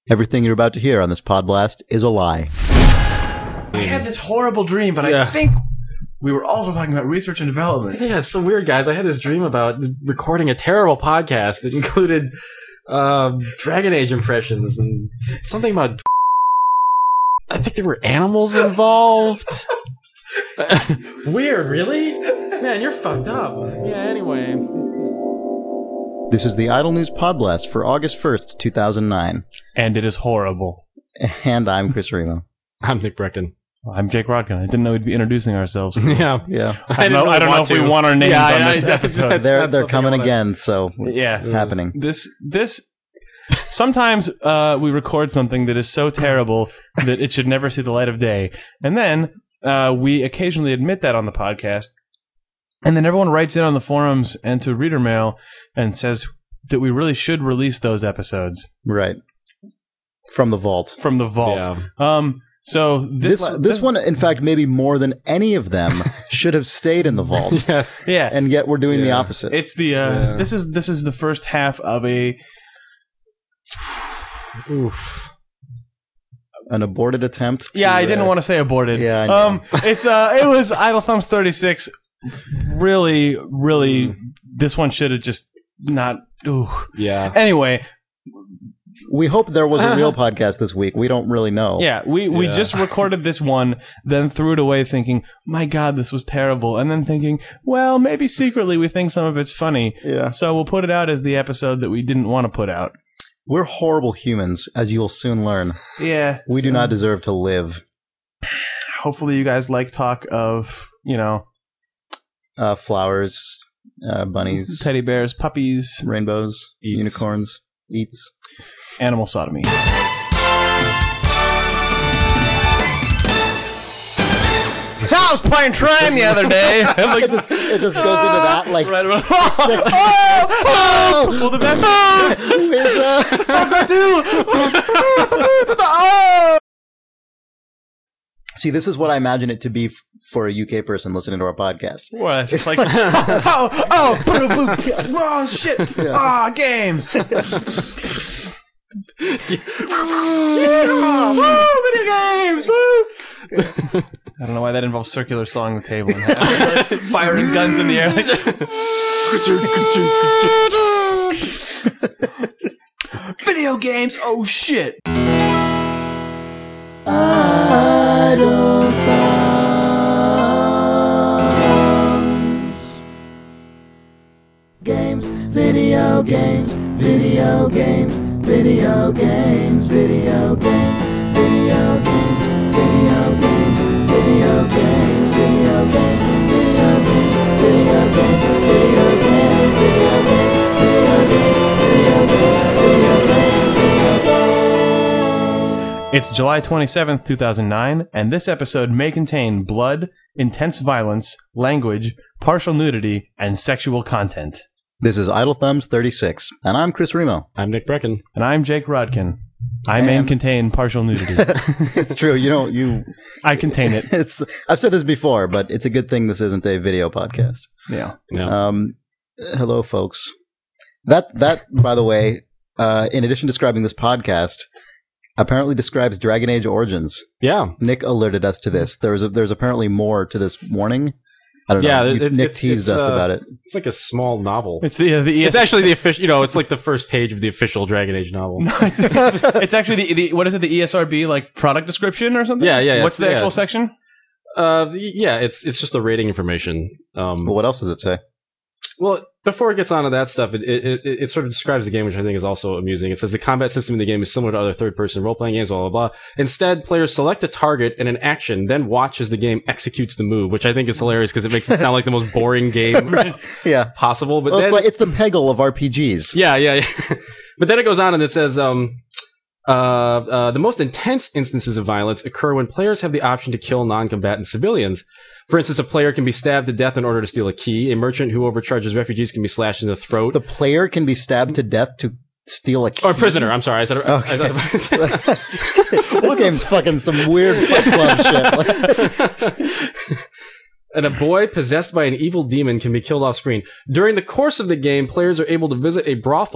Everything you're about to hear on this Podblast is a lie. I had this horrible dream, but I think we were also talking about research and development. Yeah, it's so weird, guys. I had this dream about recording a terrible podcast that included Dragon Age impressions and something about... I think there were animals involved. Weird, really? Man, you're fucked up. Yeah, anyway. This is the Idle News Podblast for August 1st, 2009. And it is horrible. And I'm Chris Remo. I'm Nick Brecken. I'm Jake Rodkin. I didn't know we'd be introducing ourselves. For this. Yeah. I don't know if we want our names on this episode. They're coming again, so it's happening. This sometimes we record something that is so terrible that it should never see the light of day. And then we occasionally admit that on the podcast. And then everyone writes in on the forums and to reader mail and says that we really should release those episodes. Right. From the vault. Yeah. So this one, in fact, maybe more than any of them, should have stayed in the vault. Yes. Yeah. And yet we're doing the opposite. It's the this is the first half of an aborted attempt. I didn't want to say aborted. Yeah, I know. It was Idle Thumbs 36. Really, this one should have just not. Ooh. Yeah. Anyway, we hope there was a real podcast this week. We don't really know. Yeah, we just recorded this one, then threw it away thinking, my God, this was terrible. And then thinking, well, maybe secretly we think some of it's funny. Yeah. So we'll put it out as the episode that we didn't want to put out. We're horrible humans, as you will soon learn. Yeah. We do not deserve to live. Hopefully you guys like talk of, flowers, bunnies, teddy bears, puppies, rainbows, unicorns, eats. Animal sodomy. I was playing Trine the other day. It just goes into that like right about well, the best See, this is what I imagine it to be for a UK person listening to our podcast. What? It's just like shit! Yeah. Games. Video games! Woo! I don't know why that involves circular sawing the table and firing guns in the air. Video games! Oh shit! Idle Thumbs. Games, video games, video games, video games, video games, video games, video games, video games, video games, video games, video games, video games, video games, video games, video games. It's July 27th, 2009, and this episode may contain blood, intense violence, language, partial nudity, and sexual content. This is Idle Thumbs 36, and I'm Chris Remo. I'm Nick Brecken. And I'm Jake Rodkin. I may contain partial nudity. It's true. I contain it. I've said this before, but it's a good thing this isn't a video podcast. Yeah. Hello, folks. That, by the way, in addition to describing this podcast, apparently describes Dragon Age Origins. Yeah. Nick alerted us to this. There's apparently more to this warning. I don't know. Nick teased us about it. It's like a small novel. It's the it's actually the official. It's like the first page of the official Dragon Age novel. No, it's actually the what is it? The ESRB like product description or something? Yeah. What's the actual section? It's just the rating information. Well, what else does it say? Well, before it gets onto that stuff, it sort of describes the game, which I think is also amusing. It says the combat system in the game is similar to other third-person role-playing games, blah, blah, blah. Instead, players select a target and an action, then watch as the game executes the move, which I think is hilarious because it makes it sound like the most boring game possible. But then, it's the Peggle of RPGs. Yeah. But then it goes on and it says, the most intense instances of violence occur when players have the option to kill non-combatant civilians. For instance, a player can be stabbed to death in order to steal a key. A merchant who overcharges refugees can be slashed in the throat. The player can be stabbed to death to steal a key? Or a prisoner, I'm sorry. I said okay. This game's fucking some weird Fight Club shit. And a boy possessed by an evil demon can be killed off screen. During the course of the game, players are able to visit a brothel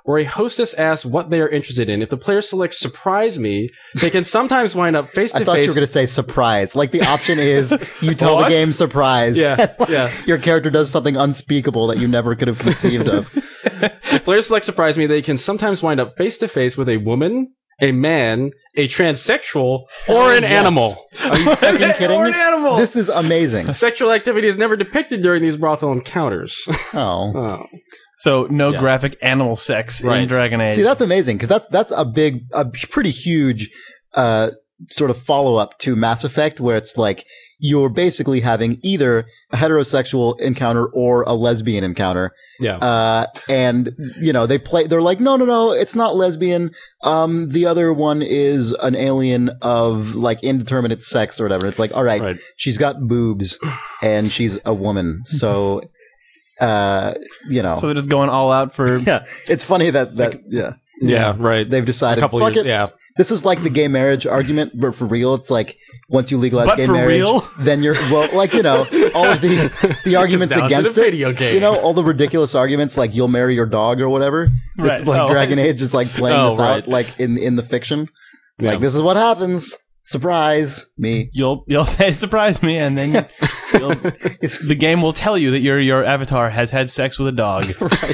where a hostess asks what they are interested in. If the player selects surprise me, they can sometimes wind up face to face. I thought you were going to say surprise. Like the option is you tell the game surprise. Yeah. Your character does something unspeakable that you never could have conceived of. If players select surprise me, they can sometimes wind up face to face with a woman, a man, a transsexual, or an animal. Are you fucking kidding? Or an animal. This is amazing. Sexual activity is never depicted during these brothel encounters. Oh. So no graphic animal sex in Dragon Age. See, that's amazing because that's a pretty huge sort of follow up to Mass Effect, where it's like you're basically having either a heterosexual encounter or a lesbian encounter. Yeah. And they're like, no, it's not lesbian. The other one is an alien of like indeterminate sex or whatever. It's like, all right. She's got boobs and she's a woman. So, So they're just going all out for. Yeah. It's funny that Yeah, right. They've decided, a couple fuck years, it. Yeah. This is like the gay marriage argument, but for real, it's like once you legalize But gay for marriage, real? then you're all of the arguments down to against the it. video game. All the ridiculous arguments like you'll marry your dog or whatever. Right. It's like Dragon Age is like playing this right. out like in the fiction. Yeah. Like this is what happens. Surprise me. You'll say surprise me, and then the game will tell you that your avatar has had sex with a dog.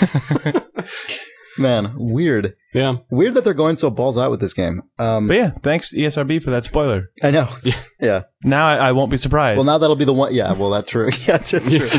Man, weird. Yeah. Weird that they're going so balls out with this game. But yeah, thanks ESRB for that spoiler. I know. Yeah. Now I won't be surprised. Well, now that'll be the one. Yeah. Well, that's true. Yeah, that's true.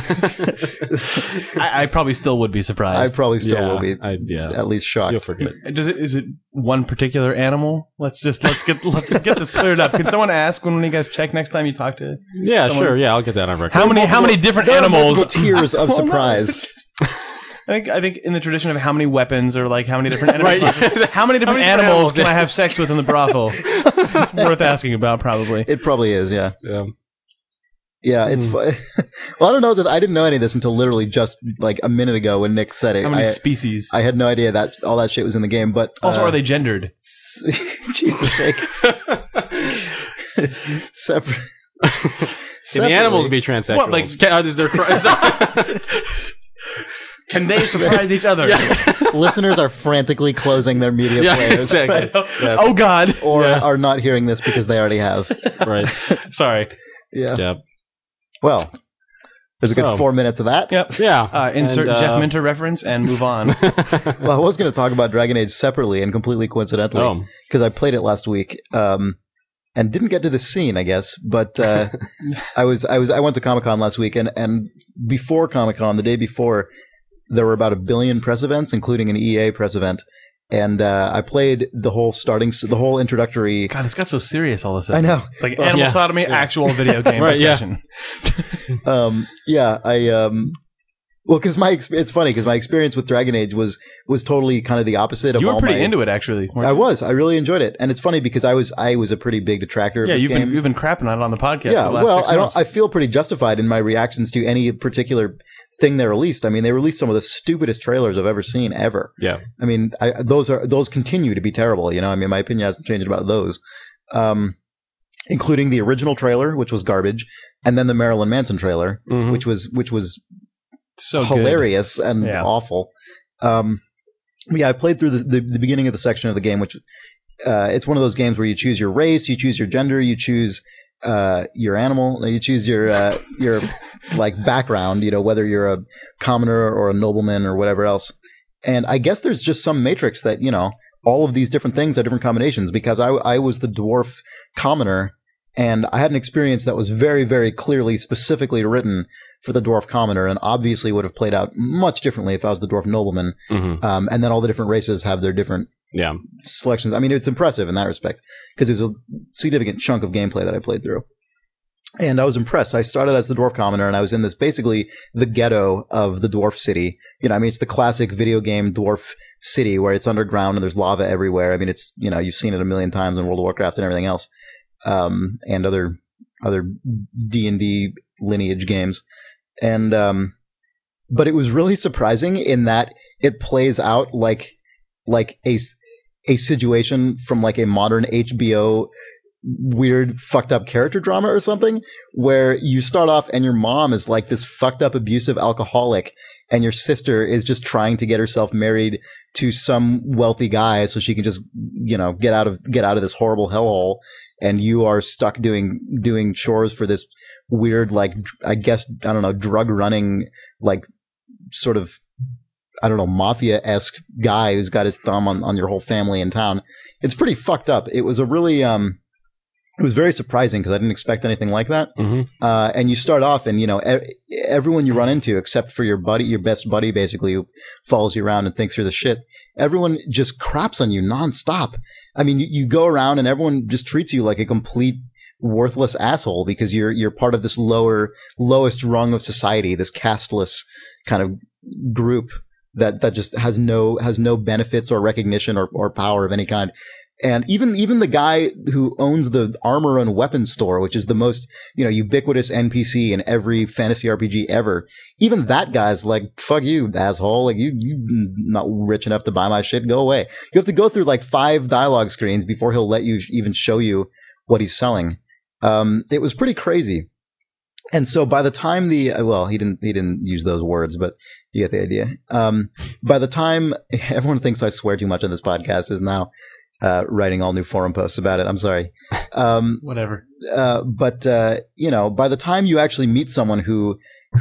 I probably still would be I surprised. probably still will be Yeah. at least shocked. You'll forget. Is it one particular animal? Let's get this cleared up. Can someone ask when you guys check next time you talk to? Yeah, someone? sure. Yeah, I'll get that on record. How many different There are animals? multiple tiers of Well, no, surprise. I think in the tradition of how many weapons or like how many different Right. how many different animals can I have sex with in the brothel? It's worth asking about, probably. It probably is, yeah. Yeah. Yeah, it's well, I don't know that I didn't know any of this until literally just like a minute ago when Nick said it. How many species? I had no idea that all that shit was in the game, but Also, are they gendered? Jesus sake. Separate. Can the animals be transsexual? What, like- is there Can they surprise each other? Listeners are frantically closing their media Yeah, players exactly. Yes. Oh God! or are not hearing this because they already have. Right. Sorry. Yeah. Yeah. Well, there's a good So- 4 minutes of that. Yep. Yeah. Insert And, Jeff Minter reference and move on. Well, I was going to talk about Dragon Age separately and completely coincidentally because I played it last week and didn't get to the scene, I guess. But I went to Comic-Con last week and before Comic-Con, the day before, there were about 1 billion press events, including an EA press event. And I played the whole introductory. God, it's got so serious all of a sudden. I know. It's like animal sodomy, actual video game Right, yeah. discussion. Well, because it's funny because my experience with Dragon Age was totally kind of the opposite of You were all pretty my, into it, actually. weren't I you? was. I really enjoyed it, and it's funny because I was a pretty big detractor of Yeah, this game. you've been crapping on it on the podcast Yeah, for the last well, 6 months. I feel pretty justified in my reactions to any particular thing they released. I mean, they released some of the stupidest trailers I've ever seen ever. Yeah. I mean, those continue to be terrible. I mean, my opinion hasn't changed about those, including the original trailer, which was garbage, and then the Marilyn Manson trailer, Mhm. which was so hilarious and Yeah. awful. I played through the beginning of the section of the game, which it's one of those games where you choose your race, you choose your gender, you choose your animal, you choose your like background, whether you're a commoner or a nobleman or whatever else. And I guess there's just some matrix that, all of these different things are different combinations because I was the dwarf commoner and I had an experience that was very, very clearly, specifically written for the dwarf commoner and obviously would have played out much differently if I was the dwarf nobleman. Mm-hmm. And then all the different races have their different Yeah. selections. I mean, it's impressive in that respect because it was a significant chunk of gameplay that I played through. And I was impressed. I started as the dwarf commoner and I was in this basically the ghetto of the dwarf city. It's the classic video game dwarf city where it's underground and there's lava everywhere. I mean, it's, you've seen it a million times in World of Warcraft and everything else. And other D&D lineage games. And, but it was really surprising in that it plays out like a situation from like a modern HBO weird fucked up character drama or something, where you start off and your mom is like this fucked up abusive alcoholic, and your sister is just trying to get herself married to some wealthy guy so she can just, you know, get out of this horrible hellhole, and you are stuck doing chores for this weird, like, I guess, I don't know, drug running, like, sort of, I don't know, mafia-esque guy who's got his thumb on your whole family in town. It's pretty fucked up. It was a really, it was very surprising because I didn't expect anything like that. Mm-hmm. And you start off and, you know, everyone you run into, except for your buddy, your best buddy, basically, who follows you around and thinks you're the shit, everyone just craps on you nonstop. I mean, you go around and everyone just treats you like a complete worthless asshole because you're part of this lowest rung of society, this casteless kind of group that just has no benefits or recognition or power of any kind. And even the guy who owns the armor and weapons store, which is the most, you know, ubiquitous NPC in every fantasy RPG ever, even that guy's like, fuck you, asshole. Like, you not rich enough to buy my shit. Go away. You have to go through like 5 dialogue screens before he'll let you even show you what he's selling. It was pretty crazy. And so by the time he didn't use those words, but you get the idea. By the time everyone thinks I swear too much on this podcast is now writing all new forum posts about it. I'm sorry. Whatever. But you know, by the time you actually meet someone who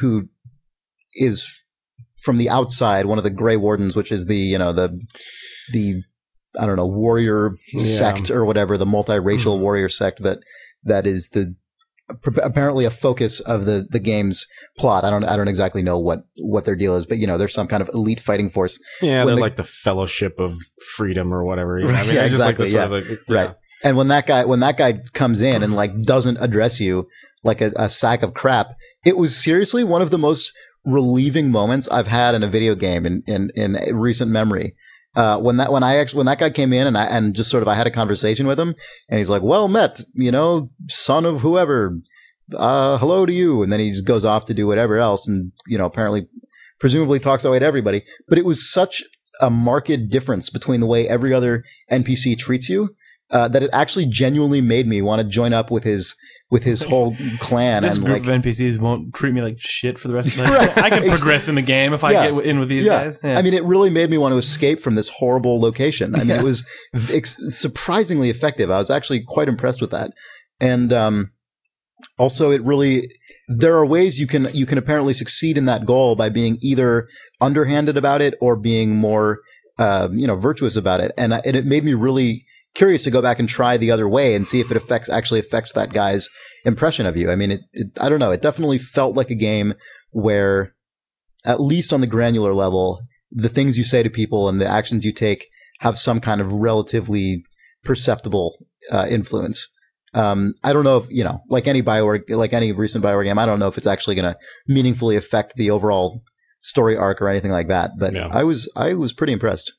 is from the outside, one of the Grey Wardens, which is the, you know, the I don't know, warrior sect or whatever, the multiracial warrior sect that is apparently a focus of the game's plot. I don't exactly know what their deal is, but you know, there's some kind of elite fighting force. Yeah, they're like the Fellowship of Freedom or whatever. You know? Right, I mean, yeah, exactly. Just like this, right. And when that guy comes in and like doesn't address you like a sack of crap, it was seriously one of the most relieving moments I've had in a video game in recent memory. When that guy came in and just sort of I had a conversation with him and he's like, well met, you know, son of whoever, hello to you. And then he just goes off to do whatever else. And, you know, presumably talks that way to everybody. But it was such a marked difference between the way every other NPC treats you, that it actually genuinely made me want to join up with his whole clan. This and group like, of NPCs won't treat me like shit for the rest of my life. I can progress in the game if I get in with these guys. Yeah. I mean, it really made me want to escape from this horrible location. I mean, it was surprisingly effective. I was actually quite impressed with that. And also, there are ways you can apparently succeed in that goal by being either underhanded about it or being more, virtuous about it. And it made me really curious to go back and try the other way and see if it actually affects that guy's impression of you. I mean, I don't know. It definitely felt like a game where, at least on the granular level, the things you say to people and the actions you take have some kind of relatively perceptible influence. I don't know if, you know, like any recent BioWare game, I don't know if it's actually going to meaningfully affect the overall story arc or anything like that. But yeah. I was pretty impressed.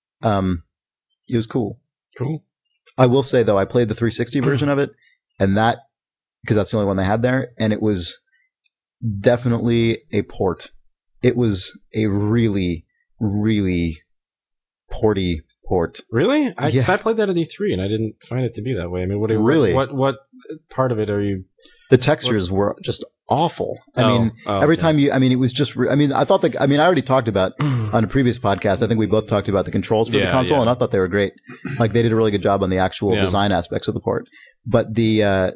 It was cool. Cool. I will say though, I played the 360 version of it, and because that's the only one they had there, and it was definitely a port. It was a really, really porty port. Really? I played that at E3 and I didn't find it to be that way. I mean, what part of it are you? The textures were just awful. Every time it was just, I thought I already talked about on a previous podcast, I think we both talked about the controls for the console, and I thought they were great. Like, they did a really good job on the actual design aspects of the port. But the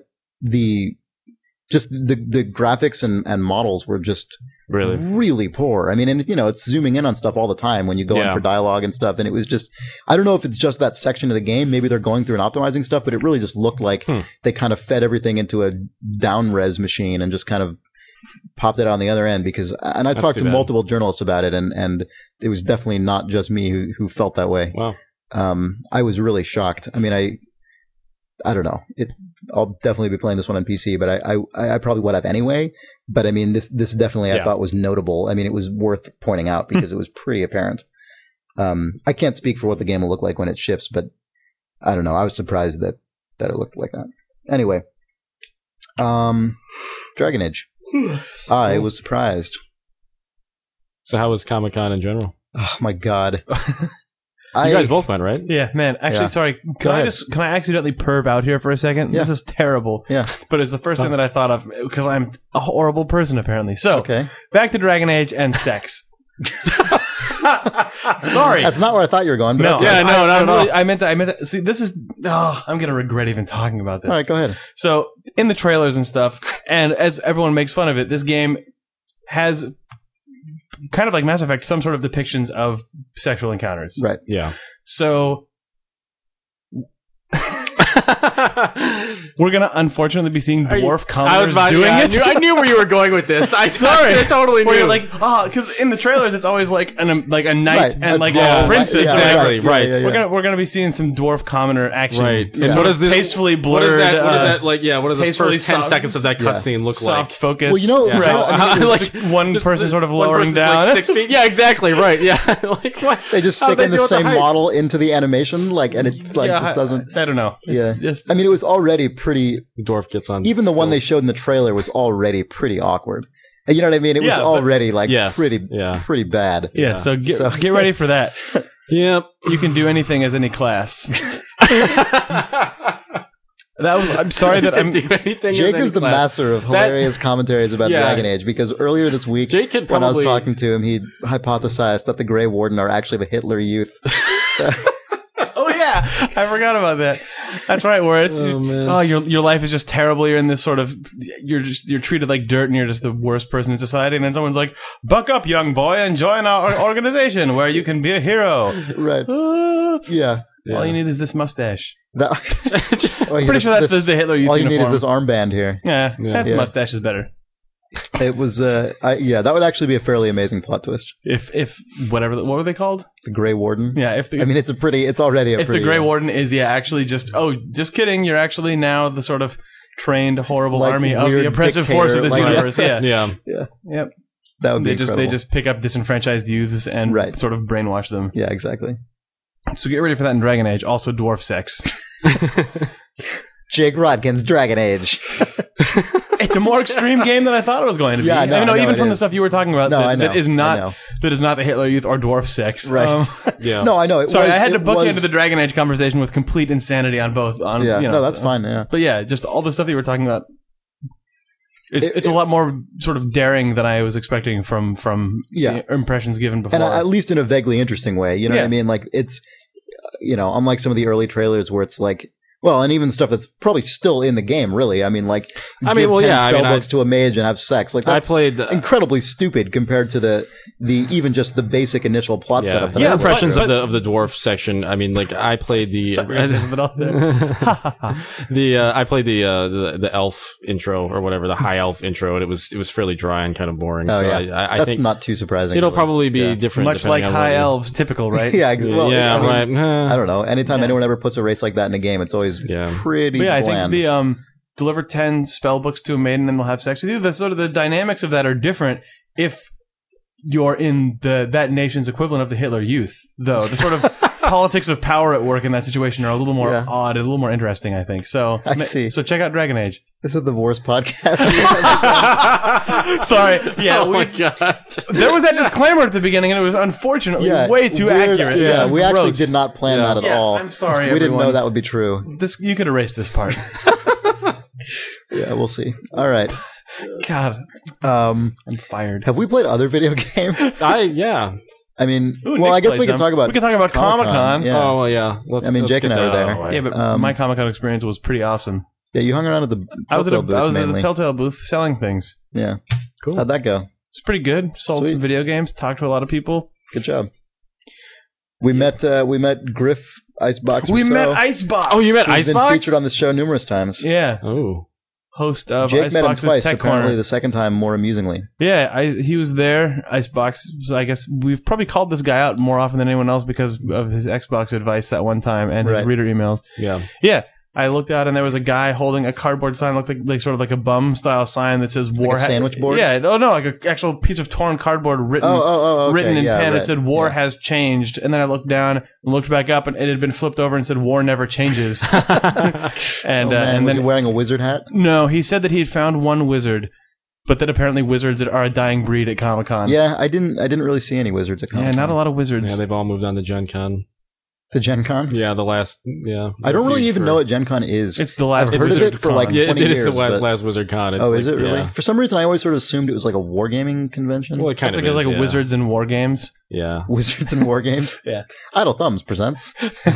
graphics and models were just really poor. I mean, and you know, it's zooming in on stuff all the time when you go in for dialogue and stuff. And it was just, I don't know if it's just that section of the game. Maybe they're going through and optimizing stuff, but it really just looked like they kind of fed everything into a down res machine and just kind of popped it on the other end. And I talked to multiple journalists about it, and it was definitely not just me who felt that way. Wow. I was really shocked. I mean, I don't know. I'll definitely be playing this one on PC, but I probably would have anyway. But I mean, this definitely I thought was notable. I mean, it was worth pointing out because it was pretty apparent. I can't speak for what the game will look like when it ships, but I don't know. I was surprised that it looked like that. Anyway, Dragon Age. I was surprised. So how was Comic-Con in general? Oh my God. You guys both went, right? Yeah, man. Actually, Yeah. sorry. Go ahead. Can I accidentally perv out here for a second? Yeah. This is terrible. Yeah. But it's the first thing that I thought of because I'm a horrible person apparently. So Okay. back to Dragon Age and sex. Sorry. That's not where I thought you were going. But No, okay. Yeah, no, not at all. I meant that. See, this is. Oh, I'm gonna regret even talking about this. All right, go ahead. So in the trailers and stuff, and as everyone makes fun of it, this game has kind of like Mass Effect, some sort of depictions of sexual encounters. Right. Yeah. So we're gonna unfortunately be seeing dwarf commoners doing it. I knew where you were going with this. Sorry, I totally Where knew. you're like, because in the trailers it's always like a knight Right. and like Yeah, a princess. Yeah, Exactly, right. Yeah, yeah, We're yeah. gonna be seeing some dwarf commoner action. Right. Some And sort what of is this- tastefully blurred? what is that? What is that like? Yeah. What does the tastefully first 10 soft- seconds of that yeah. cutscene look soft like? focus? Well, you know, Yeah. right, I mean, like one just person sort of one lowering person's down. like 6 feet. Yeah, exactly. Right. Yeah. Like what? they just How'd stick they in the deal with same height? model into the animation, like, and it like just doesn't. I don't know. Yeah. It's just, I mean, it was already pretty. The dwarf gets on. Even the one they stilts. showed in the trailer was already pretty awkward. And you know what I mean? It was Yeah, but- already like Yes, pretty yeah. bad. yeah. So get So- get ready for that. Yep. You can do anything as any class. That was. I'm sorry that I'm. do anything. as Jake any is the class. master of hilarious commentaries about Yeah. Dragon Age because earlier this week, Jake could when I was probably- talking to him, he hypothesized that the Grey Warden are actually the Hitler Youth. Oh yeah, I forgot about that. That's right. Where it's Oh, man. your life is just terrible. You're in this sort of you're treated like dirt, and you're just the worst person in society. And then someone's like, "Buck up, young boy, and join our organization where you can be a hero." Right. Yeah. All you need is this mustache. That, oh, yeah, Pretty sure that's this- the Hitler Youth all you need uniform. is this armband here. Yeah, that's Yeah. mustache is better. It was, yeah, that would actually be a fairly amazing plot twist. If whatever what were they called? The Grey Warden. Yeah, if the I mean, it's already a if pretty. the Grey Warden is actually just kidding, you're actually now the sort of trained horrible Like army of weird the oppressive dictator, force of this like- universe. Yeah. Yeah. Yep. that would be They incredible. just pick up disenfranchised youths and Right. sort of brainwash them. Yeah, exactly. So get ready for that in Dragon Age. Also dwarf sex. Jake Rodkin's Dragon Age. It's a more extreme game than I thought it was going to be. Yeah, I know, I know, I know even it from the is. stuff you were talking about, No, I know, that is I not know. the Hitler Youth or dwarf sex. Right. Yeah. No, I know. It Sorry, was, I had to it book was- into the Dragon Age conversation with complete insanity on both. Yeah, you know, no, that's so- fine. Yeah. But yeah, just all the stuff that you were talking about. It's It- a lot more sort of daring than I was expecting from Yeah. the impressions given before. And at least in a vaguely interesting way. You know what Yeah. I mean? Like, it's, unlike some of the early trailers where it's like, well, and even stuff that's probably still in the game, really. I mean, like, I mean, give well, 10 yeah, I mean, spellbooks to a mage and have sex. Like, I that's played. incredibly stupid compared to the even just the basic initial plot Yeah, setup. that yeah. I played Impressions through. of the dwarf section. I mean, like I played the Racism and all that. I played the elf intro or whatever, the high elf intro, and it was fairly dry and kind of boring. Oh, so yeah. I That's think not too surprising. it'll really. probably be Yeah. different, Much like depending on high what you- elves, typical, right? Yeah, well, yeah, I mean, right. I don't know. Anytime anyone ever puts a race like that in a game, it's always Yeah. pretty But yeah, I bland. think the deliver 10 spell books to a maiden and they'll have sex with you. The sort of the dynamics of that are different if you're in that nation's equivalent of the Hitler Youth, though. The sort of politics of power at work in that situation are a little more Yeah. odd, and a little more interesting, I think. So, I see. So check out Dragon Age. This is the worst podcast. Sorry, yeah, Oh my god! there was that disclaimer at the beginning, and it was unfortunately Yeah, way too weird- accurate. Yeah, This is we actually gross. did not plan Yeah. that at Yeah, all. I'm sorry, we didn't know everyone. that would be true. This you could erase this part. Yeah, we'll see. All right. God, Um, I'm fired. have we played other video games? Yeah. I mean, Ooh, well, Nick I guess played we can some. talk about. We can talk about Comic-Con. Yeah. Oh well, yeah. Let's. I mean, let's Jake get and I were that out of there. the way. Yeah, but my Comic-Con experience was pretty awesome. Yeah, you hung around at the I was at Telltale booth the mainly. Telltale booth selling things. Yeah. Cool. How'd that go? It's pretty good. Sold Sweet. some video games. Talked to a lot of people. Good job. We met Griff Icebox. We Rousseau. met Icebox. Oh, you met He's been Icebox? featured on this show numerous times. Yeah, Oh. host of Jake met him Icebox's twice. Tech Apparently, Corner. the second time more amusingly. Yeah, he was there. Icebox. I guess we've probably called this guy out more often than anyone else because of his Xbox advice that one time and his Right. reader emails. Yeah. Yeah. I looked out and there was a guy holding a cardboard sign, looked like sort of like a bum style sign that says "War." a sandwich board? Yeah. Oh no, like an actual piece of torn cardboard written. Okay. Written in Yeah, pen, right. it said "War Yeah. has changed," and then I looked down and looked back up, and it had been flipped over and said "War never changes." and Oh, man, and was then he wearing a wizard hat? no, he said that he had found one wizard, but that apparently wizards are a dying breed at Comic-Con. Yeah, I didn't really see any wizards at Comic-Con. Yeah, not a lot of wizards. Yeah, they've all moved on to Gen Con. To Gen Con? Yeah, the last. Yeah, I don't really refuge even for- know what Gen Con is. It's the last I've heard of Wizard it for Con. like Yeah, 20 it is years. the last, but- last Wizard Con. It's Oh, like, is it really? Yeah. For some reason, I always sort of assumed it was like a wargaming convention. Well, it kind It's of like, is, like a yeah. Wizards and War Games. Yeah. Wizards and War Games? Yeah. Idle Thumbs presents.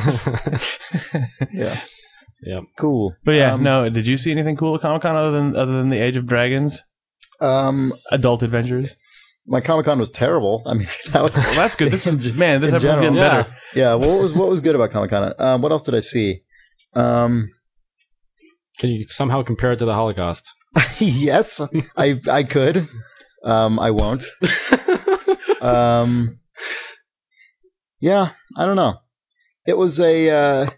Yeah. Yep. Cool. But yeah, no. Did you see anything cool at Comic Con other than the Age of Dragons? Adult Adventures. My Comic-Con was terrible. I mean, that was... Well, that's good. This is In man. This episode's general. getting Yeah. better. Yeah, what was good about Comic-Con? What else did I see? Can you somehow compare it to the Holocaust? Yes, I could. I won't. Yeah, I don't know. It was a...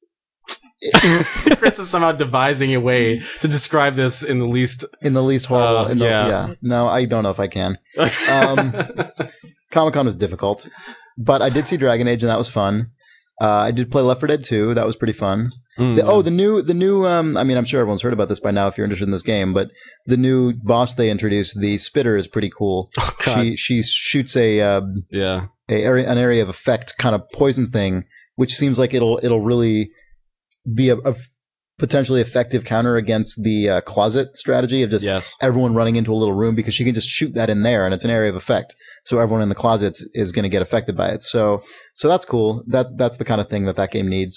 Chris is somehow devising a way to describe this in the least. in the least horrible. Yeah. No, I don't know if I can. Comic-Con was difficult, but I did see Dragon Age, and that was fun. I did play Left 4 Dead 2. That was pretty fun. The new. I mean, I'm sure everyone's heard about this by now if you're interested in this game, but the new boss they introduced, the Spitter, is pretty cool. Oh, God. She shoots an area of effect kind of poison thing, which seems like it'll really be a potentially effective counter against the closet strategy of just Yes. everyone running into a little room, because she can just shoot that in there and it's an area of effect. So everyone in the closet is going to get affected by it. So that's cool. That's the kind of thing that game needs.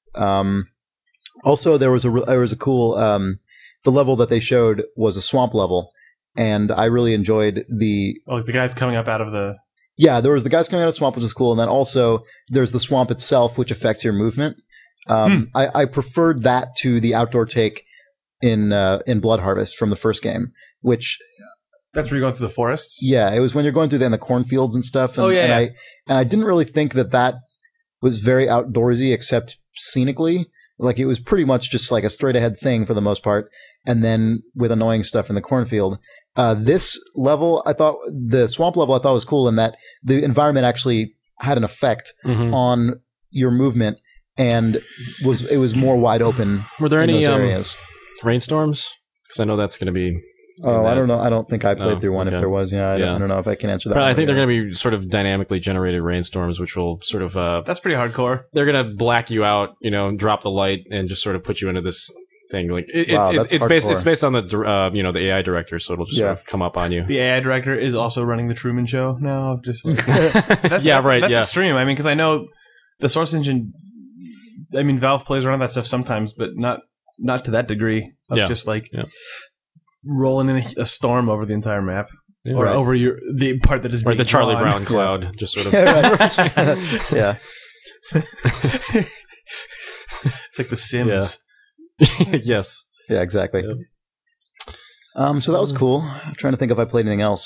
Also, there was a cool, the level that they showed was a swamp level, and I really enjoyed Like the guys coming up out of the. yeah, there was the guys coming out of the swamp, which is cool. And then also there's the swamp itself, which affects your movement. I preferred that to the outdoor take in Blood Harvest from the first game, which That's where you're going through the forests. yeah, it was when you're going through the cornfields and stuff. And, Oh, yeah, and I didn't really think that was very outdoorsy, except scenically. Like it was pretty much just like a straight ahead thing for the most part, and then with annoying stuff in the cornfield. This level, I thought the swamp level, I thought was cool in that the environment actually had an effect on your movement. And it was more wide open. Were there in any those areas? rainstorms? Because I know that's going to be. Oh, I don't know. I don't think I played through one. okay. If there was, I don't know if I can answer that. I think they're going to be sort of dynamically generated rainstorms, which will sort of. That's pretty hardcore. They're going to black you out, drop the light, and just sort of put you into this thing. Like Wow, that's it's based. hardcore. It's based on the the AI director, so it'll just sort of come up on you. The AI director is also running the Truman Show now. Just like, that's right. extreme. I mean, because I know the Source Engine. I mean, Valve plays around with that stuff sometimes, but not to that degree of just like rolling in a storm over the entire map or over the part that is Right, being the Charlie drawn. Brown cloud, just sort of. yeah. It's like The Sims. Yes. Yeah, exactly. Yep. So that was cool. I'm trying to think if I played anything else.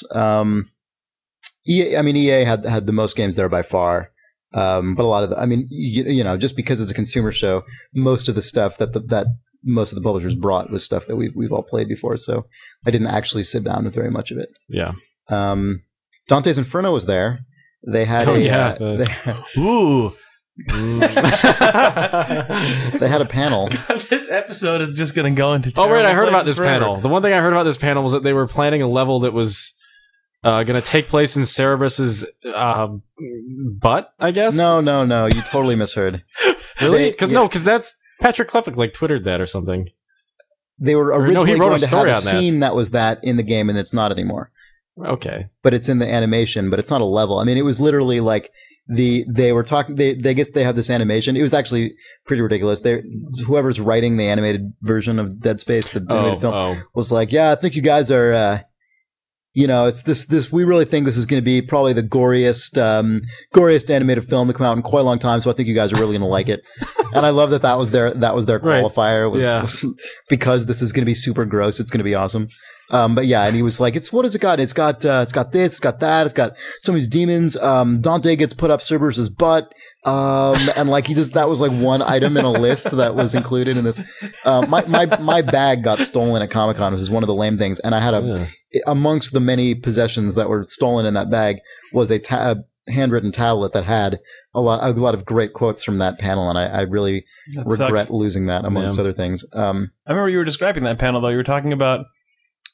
EA had the most games there by far. But a lot of just because it's a consumer show, most of the stuff that most of the publishers brought was stuff that we've all played before. So I didn't actually sit down with very much of it. Yeah. Dante's Inferno was there. They had Ooh. they had a panel. This episode is just going to go into. Oh, right. I heard terrible about this places forever. panel. The one thing I heard about this panel was that they were planning a level that was going to take place in Cerebrus's butt, I guess? No. You totally misheard. Really? Because that's Patrick Klepek twittered that or something. They were originally he wrote a going to story have a on that. scene that was that in the game, and it's not anymore. Okay. But it's in the animation, but it's not a level. I mean, it was literally like they were talking. They guess they have this animation. It was actually pretty ridiculous. Whoever's writing the animated version of Dead Space, the animated film, was like, "Yeah, I think you guys are." It's this. We really think this is going to be probably the goriest animated film to come out in quite a long time. So I think you guys are really going to like it. And I love that was their qualifier. Was because this is going to be super gross. It's going to be awesome. But yeah, and he was like, what has it got? It's got this, it's got that, it's got some of these demons. Dante gets put up Cerberus's butt. And like that was like one item in a list that was included in this. My bag got stolen at Comic-Con, which is one of the lame things. And I had amongst the many possessions that were stolen in that bag was a handwritten tablet that had a lot of great quotes from that panel. And I really regret losing that amongst other things. I remember you were describing that panel though. You were talking about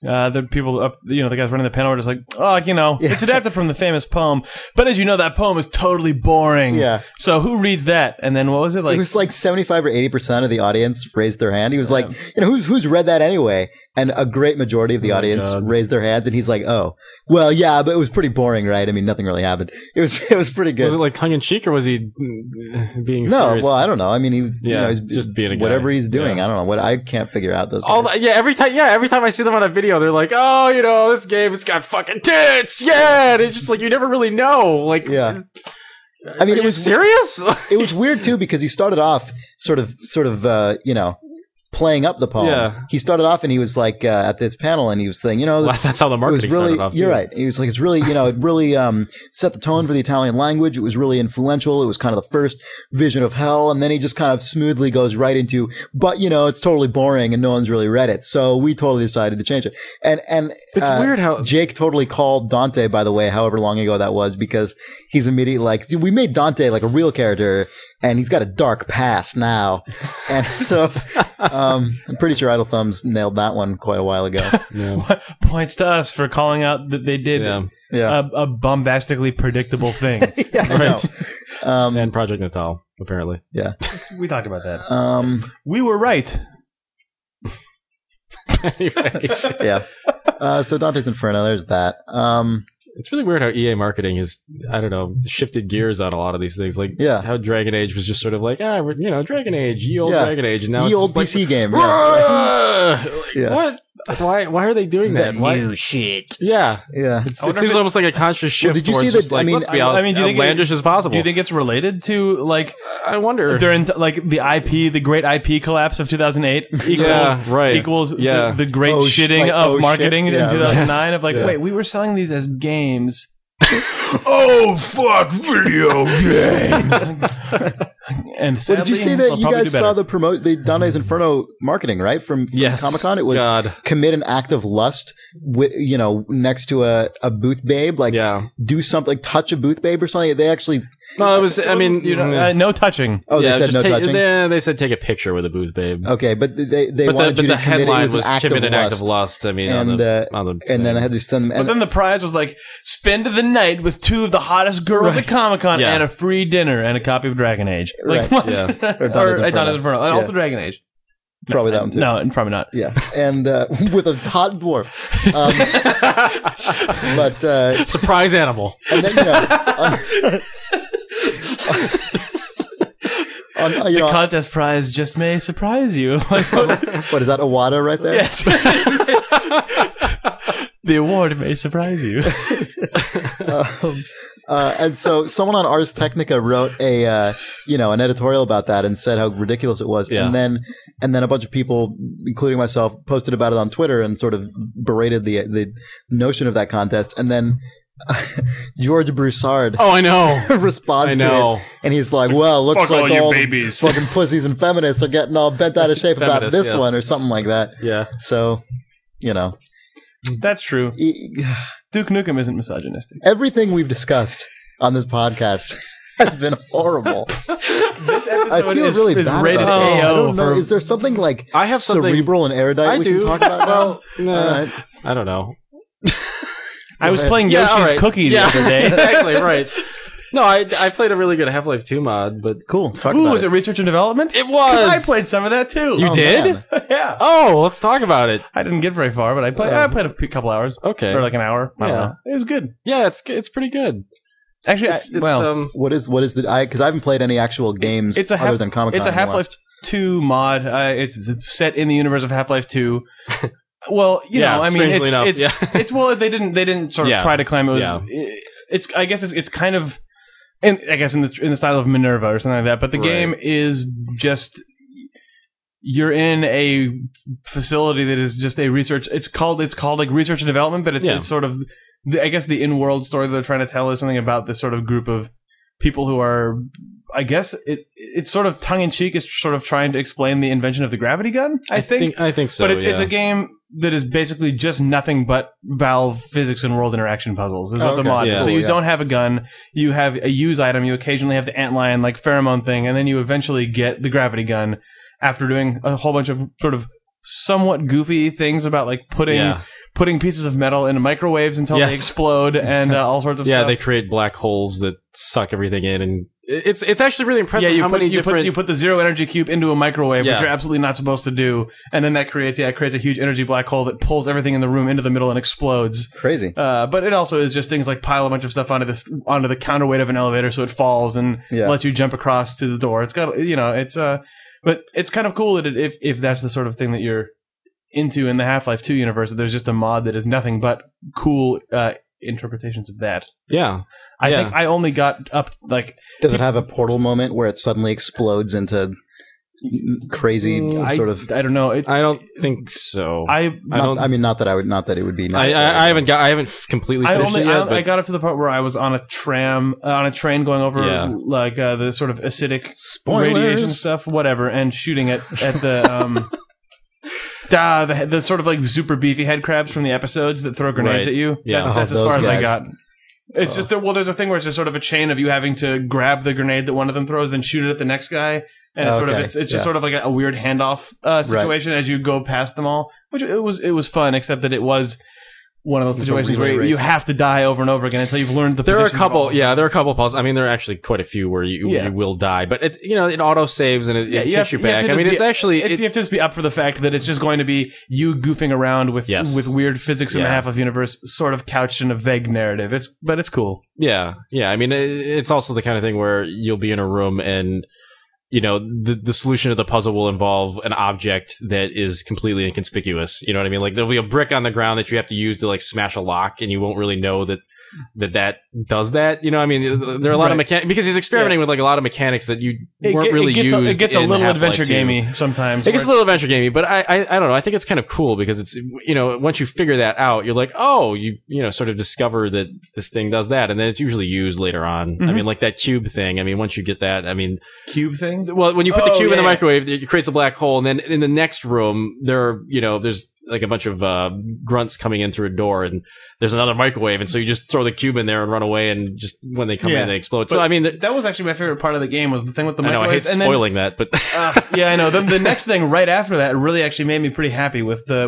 the people up, the guys running the panel were just like, it's adapted from the famous poem, but as you know, that poem is totally boring. Yeah. So who reads that? And then what was it like? It was like 75 or 80% of the audience raised their hand. He was like, who's read that anyway? And a great majority of the audience raised their hands, and he's like, "Oh, well, yeah, but it was pretty boring, right? I mean, nothing really happened. It was pretty good." Was it like tongue in cheek, or was he being No, serious? well, I don't know. I mean, he was, he's just being a guy. whatever he's doing. Yeah. I don't know what I can't figure out those guys. Every time I see them on a video, they're like, "Oh, this game, it's got fucking tits." Yeah, and it's just like you never really know. Like, yeah. I mean, it was serious. It was weird too because he started off sort of playing up the poem. Yeah. He started off and he was like at this panel and he was saying, that's how the marketing started off. You're right. He was like, it's really, it really set the tone for the Italian language. It was really influential. It was kind of the first vision of hell. And then he just kind of smoothly goes right into, but it's totally boring and no one's really read it. So we totally decided to change it. And it's weird how Jake totally called Dante, by the way, however long ago that was, because he's immediately like, we made Dante like a real character and he's got a dark past now. And so I'm pretty sure Idle Thumbs nailed that one quite a while ago. Yeah. Points to us for calling out that they did a bombastically predictable thing. Right. And Project Natal, apparently. Yeah. We talked about that. We were right. Anyway. Yeah. So Dante's Inferno, there's that. It's really weird how EA marketing has, shifted gears on a lot of these things. Like how Dragon Age was just sort of like, Dragon Age, ye old Dragon Age. And now ye it's old just PC game. Yeah. What? Why are they doing that? New shit. Yeah. Yeah. It seems almost like a conscious shift did you towards see just like, let's be outlandish as possible. Do you think it's related to, like... I wonder. Like, the great IP collapse of 2008 equals the great shitting of marketing in 2009 of like, wait, we were selling these as games. Oh, fuck video games. And sadly, did you see that you guys saw the Dante's Inferno marketing, right? From Comic-Con? It was commit an act of lust with, next to a booth babe, like do something, like touch a booth babe or something. They actually... No, it was, no touching. Oh, they said no touching? They said take a picture with a booth babe. Okay, but they wanted you to headline was commit an act of lust. I mean, and then I had to send them... But then the prize was like, spend the night with two of the hottest girls at Comic-Con and a free dinner and a copy of Dragon Age. It's like, what? Yeah. Or Dante's Inferno. And also Dragon Age. Probably that one too. No, probably not. Yeah, and with a hot dwarf. But surprise animal. And then the contest prize just may surprise you. Like, what is that? Awada right there? Yes. The award may surprise you. And so someone on Ars Technica wrote an editorial about that and said how ridiculous it was. Yeah. And then a bunch of people, including myself, posted about it on Twitter and sort of berated the notion of that contest. And then George Broussard responds to it. And he's like, well, looks like all the fucking pussies and feminists are getting all bent out of shape about this one or something like that. Yeah. So, That's true. Duke Nukem isn't misogynistic. Everything we've discussed on this podcast has been horrible. This episode I feel really bad rated about it. I AO. don't know. Is there something like I have cerebral and erudite we can talk about now? No, right. I don't know. I was playing Yoshi's Cookie the other day. Exactly, right. No, I played a really good Half-Life 2 mod, but cool. Talk about was it research and development? It was. I played some of that too. You did? Yeah. Oh, let's talk about it. I didn't get very far, but I played a couple hours. Okay. Or like an hour. I don't know. It was good. Yeah, it's pretty good. Actually, what is the because I haven't played any actual games other than Comic-Con. It's a Half-Life 2 mod. It's set in the universe of Half-Life 2. Well, I mean, they didn't sort of try to claim it was. I guess it's kind of, and I guess in the style of Minerva or something like that. But the game is just, you're in a facility that is just a research. It's called like research and development, but it's sort of, I guess the in-world story that they're trying to tell is something about this sort of group of people who are. I guess it's sort of tongue in cheek. It's sort of trying to explain the invention of the gravity gun. I think so. But it's a game that is basically just nothing but Valve physics and world interaction puzzles. Is what the mod is. So you don't have a gun. You have a use item. You occasionally have the antlion like pheromone thing, and then you eventually get the gravity gun after doing a whole bunch of sort of somewhat goofy things about like putting putting pieces of metal into microwaves until they explode and all sorts of stuff. Yeah, they create black holes that suck everything in, and it's actually really impressive how many different... You put the zero energy cube into a microwave, which you're absolutely not supposed to do, and then that creates a huge energy black hole that pulls everything in the room into the middle and explodes. Crazy. But it also is just things like pile a bunch of stuff onto the counterweight of an elevator so it falls and lets you jump across to the door. It's got, it's but it's kind of cool that if that's the sort of thing that you're into in the Half-Life 2 universe, that there's just a mod that is nothing but cool interpretations of that. Yeah. I think I only got up like... Does it have a portal moment where it suddenly explodes into crazy sort of... I don't know. I don't think so. Not that it would be necessary. I haven't completely finished it yet. I got up to the part where I was on a train going over the sort of acidic radiation stuff, whatever, and shooting at the... the sort of like super beefy head crabs from the episodes that throw grenades at you. Yeah. That's as far as I got. It's just there's a thing where it's just sort of a chain of you having to grab the grenade that one of them throws, then shoot it at the next guy, and it's just sort of like a weird handoff situation as you go past them all. Which it was fun, except that it was one of those situations where you have to die over and over again until you've learned the There are a positions couple puzzles. I mean, there are actually quite a few where you will die, but it auto saves and it hits you back. I mean, you have to just be up for the fact that it's just going to be you goofing around with weird physics in the Half-Life universe, sort of couched in a vague narrative. But it's cool. Yeah. I mean, it's also the kind of thing where you'll be in a room and the solution to the puzzle will involve an object that is completely inconspicuous. You know what I mean? Like there'll be a brick on the ground that you have to use to like smash a lock, and you won't really know that does that. I mean, there are a lot of mechanics because he's experimenting with like a lot of mechanics that you weren't really used. It gets a little Half-Life adventure 2. gamey sometimes. It gets a little adventure gamey, but I don't know. I think it's kind of cool because it's once you figure that out, you're like, oh, you sort of discover that this thing does that, and then it's usually used later on. I mean, like that cube thing. I mean, once you get that, I mean, cube thing. Well, when you put the cube in the microwave, it creates a black hole, and then in the next room, there's like a bunch of grunts coming in through a door, and there's another microwave, and so you just throw the cube in there and run away, and just when they come in, they explode. So I mean, that was actually my favorite part of the game was the thing with the microwave. I hate spoiling that, but I know the next thing right after that really actually made me pretty happy with the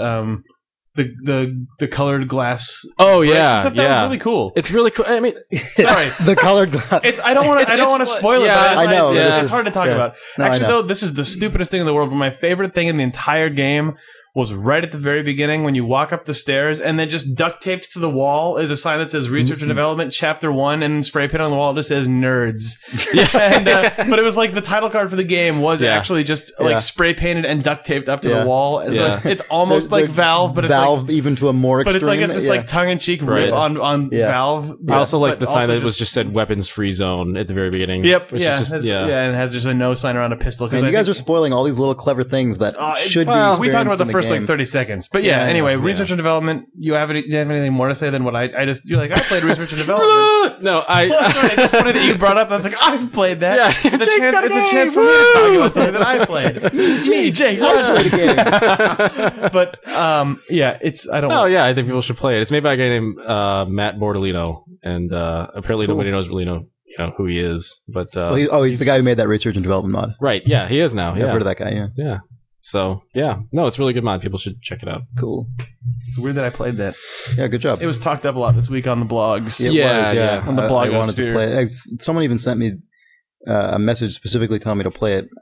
colored glass. Oh yeah, stuff. That was really cool. It's really cool. I mean, sorry, the colored glass. I don't want to spoil it. Yeah, but I know. It's hard to talk about. No, actually, though, this is the stupidest thing in the world. But my favorite thing in the entire game was right at the very beginning when you walk up the stairs and then just duct taped to the wall is a sign that says Research and Development Chapter 1 and then spray paint on the wall it just says nerds. But it was like the title card for the game was actually just like spray painted and duct taped up to the wall. So it's almost like Valve, but Valve it's like, even to a more extreme. But it's this like tongue-in-cheek rip on Valve. I also like the sign that was just said weapons-free zone at the very beginning. Yep. And it has just a no sign around a pistol. And you guys are spoiling all these little clever things that should be. We talked about the first like 30 seconds. But anyway, research and development. Do you have anything more to say than what I just? You're like, I played research and development. No, it's funny that you brought up. That's like I've played that. Yeah, it's a chance for me to talk about something that I played. Me, Jake, I played a game. But it's I don't. Oh yeah, I think people should play it. It's made by a guy named Matt Bordolino, and apparently nobody knows really know who he is. But he's the guy who made that research and development mod. Right? Yeah, he is now. I've heard of that guy. Yeah. So, no, it's a really good mod. People should check it out. Cool. It's weird that I played that. Yeah, good job. It was talked up a lot this week on the blogs. It was. On the blog. I wanted to play it. Someone even sent me a message specifically telling me to play it.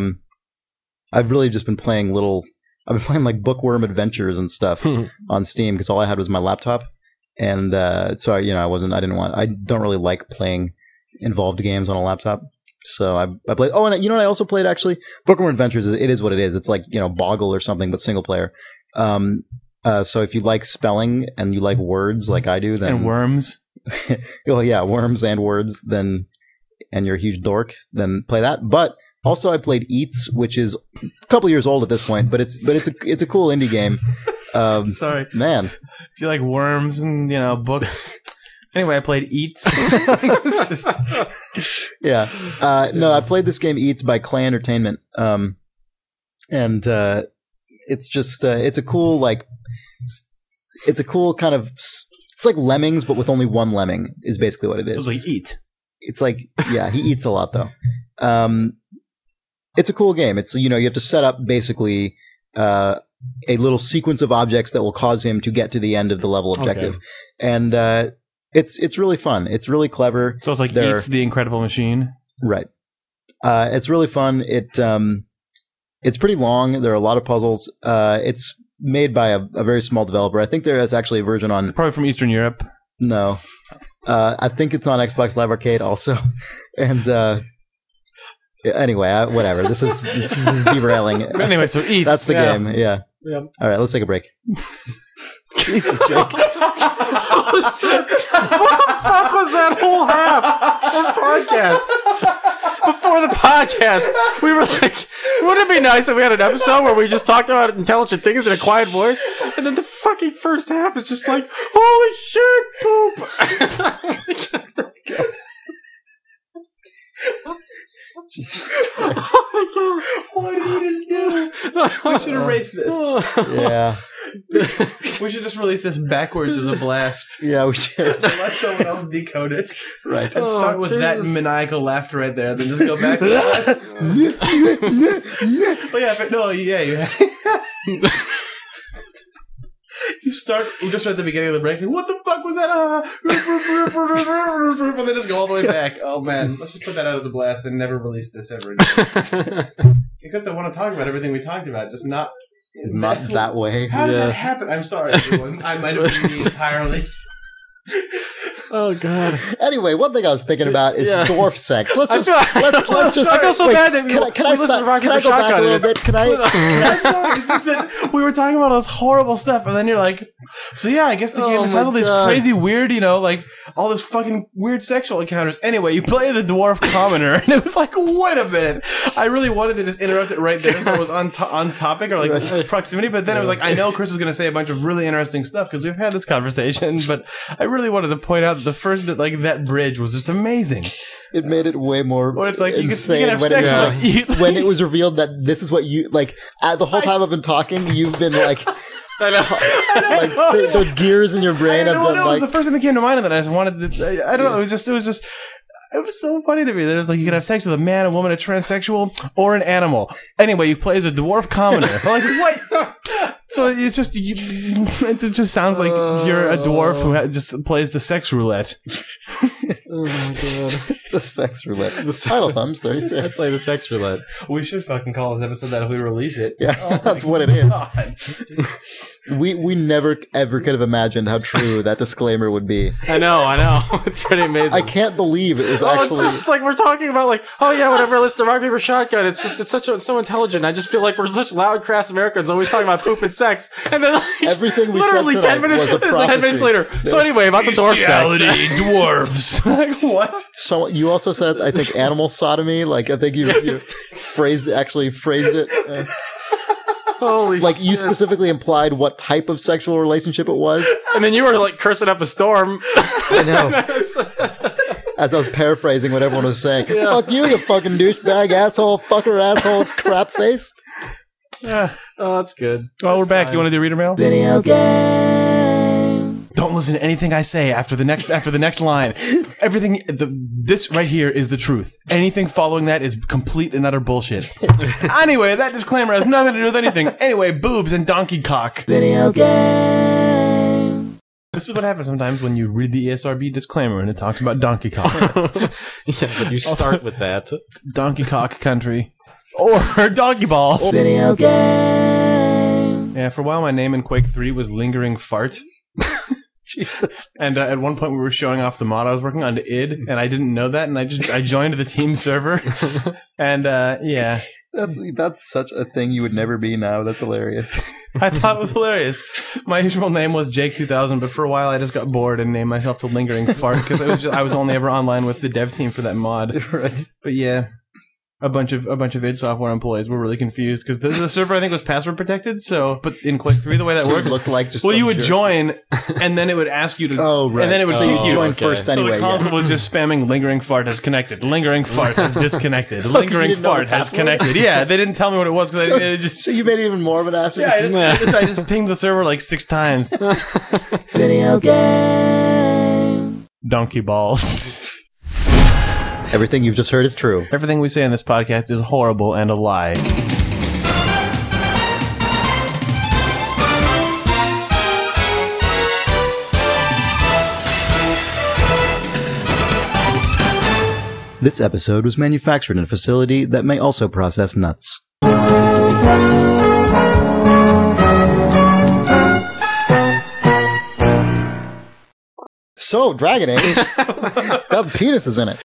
I've really just been playing I've been playing like Bookworm Adventures and stuff on Steam because all I had was my laptop. And so, I don't really like playing involved games on a laptop. So I played. Oh, and I also played actually Bookworm Adventures. It is what it is. It's like Boggle or something, but single player. So if you like spelling and you like words like I do, then and worms. Oh yeah, worms and words. And you're a huge dork, then play that. But also I played Eats, which is a couple years old at this point, but it's a cool indie game. Sorry, man. If you like worms and books. Anyway, I played Eats. It's just... Yeah. No, I played this game Eats by Clay Entertainment. And it's just it's a cool kind of it's like Lemmings but with only one lemming is basically what it is. It's like Eat. It's like he eats a lot though. It's a cool game. It's you have to set up basically a little sequence of objects that will cause him to get to the end of the level objective. Okay. And it's really fun. It's really clever. So it's like Eats the Incredible Machine. Right. It's really fun. It's pretty long. There are a lot of puzzles. It's made by a very small developer. I think there is actually a version on... Probably from Eastern Europe. No. I think it's on Xbox Live Arcade also. And anyway, whatever. This is derailing. Anyway, so Eats. That's the game. Yeah. Yep. All right, let's take a break. Jesus, Jake. Oh, shit. What the fuck was that whole half of podcast? Before the podcast, we were like, wouldn't it be nice if we had an episode where we just talked about intelligent things in a quiet voice? And then the fucking first half is just like, holy shit, poop. Oh my god. What did we just do? We should erase this. Yeah. We should just release this backwards as a blast. Yeah, we should. Let someone else decode it. Right. And start with that maniacal laughter right there, then just go back to that. Oh yeah, but no, yeah. You start just at the beginning of the break saying, what the fuck was that? And then just go all the way back. Oh man, let's just put that out as a blast and never release this ever again. Except I want to talk about everything we talked about, just not that way. How did that happen? I'm sorry, everyone. I might have been entirely. Oh god. Anyway, one thing I was thinking about is dwarf sex. Let's just let's just. I feel so bad that can I go back a little bit? Can I? I'm sorry. It's just that we were talking about all this horrible stuff, and then you're like, so yeah, I guess the game just has all these crazy, weird, like all this fucking weird sexual encounters. Anyway, you play the dwarf commoner, and it was like, wait a minute. I really wanted to just interrupt it right there, so it was on topic or like proximity. But then it was like, I know Chris is going to say a bunch of really interesting stuff because we've had this conversation, but I really wanted to point out the first that bridge was just amazing. It made it way more when it's like insane you can have sex when it was revealed that this is what you like. The whole time I've been talking, you've been like, I know. Like the gears in your brain. It was the first thing that came to mind, and then I just wanted to. I don't know. It was just. It was so funny to me that it was like you can have sex with a man, a woman, a transsexual, or an animal. Anyway, you play as a dwarf commoner. Like what? So it's just it just sounds like you're a dwarf who just plays the sex roulette. Oh my god, the sex roulette. Title thumbs 36. I play the sex roulette. We should fucking call this episode that if we release it. Yeah, that's what it is. We never ever could have imagined how true that disclaimer would be. I know. It's pretty amazing. I can't believe it was actually. It's just like we're talking about, like, oh yeah, whatever. Listen to Rock Paper Shotgun. It's so intelligent. I just feel like we're such loud, crass Americans always talking about poop and sex, and then like, everything we literally said 10 minutes, was a prophecy. 10 minutes later. So anyway, about the dwarf sex. Dwarves. Like what? So you also said, I think, animal sodomy. Like I think you phrased it. Holy like shit. You specifically implied what type of sexual relationship it was. And then you were like cursing up a storm. I know. As I was paraphrasing what everyone was saying. Yeah. Fuck you fucking douchebag, asshole, fucker, asshole, crap face. Yeah. Oh, that's good. Well, we're back. Do you want to do reader mail? Video game. Don't listen to anything I say after the next line. Everything, this right here is the truth. Anything following that is complete and utter bullshit. Anyway, that disclaimer has nothing to do with anything. Anyway, boobs and donkey cock. Video game. This is what happens sometimes when you read the ESRB disclaimer and it talks about donkey cock. Yeah, but you start with that. Donkey cock country. Or donkey balls. Video game. Yeah, for a while my name in Quake 3 was Lingering Fart. Jesus. And at one point we were showing off the mod I was working on to id, and I didn't know that, and I joined the team server. And yeah. That's such a thing you would never be now. That's hilarious. I thought it was hilarious. My usual name was Jake2000, but for a while I just got bored and named myself to Lingering Fart because I was only ever online with the dev team for that mod. Right. But yeah. A bunch of id Software employees were really confused because the server I think was password protected. So, but in Quake 3, the way that worked, it looked like just you would join, and then it would ask you to, right. and then it would pick you. Join first anyway. So the console was just spamming "Lingering Fart has connected," "Lingering Fart has disconnected," "Lingering Fart has connected." Yeah, they didn't tell me what it was because so you made it even more of an ass. Yeah, I just pinged the server like 6 times. Video game. Donkey balls. Everything you've just heard is true. Everything we say in this podcast is horrible and a lie. This episode was manufactured in a facility that may also process nuts. So, Dragon Age. It's got penises in it.